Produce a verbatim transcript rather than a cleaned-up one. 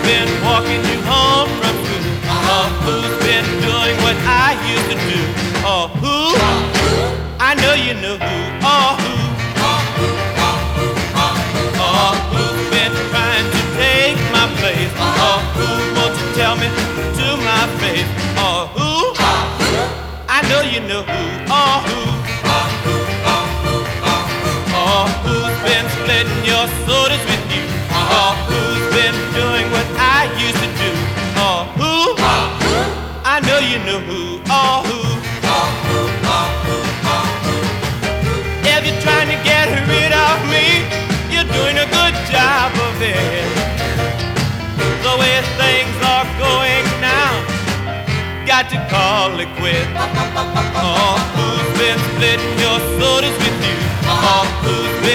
been walking you home from school? Or who's been doing what I used to do? Or who? I know you know who. Or who? Or who's been trying to take my place? Or who won't you tell me to my face? Or who? I know you know who. Or who? Or who's been splitting your sodas with you? Or who's been doing what I used to do? Or who? I know you know who. Or who? If you're trying to get rid of me, you're doing a good job of it. The way things are going now, got to call it quits. Or who's been splitting your sodas with you? Or who's been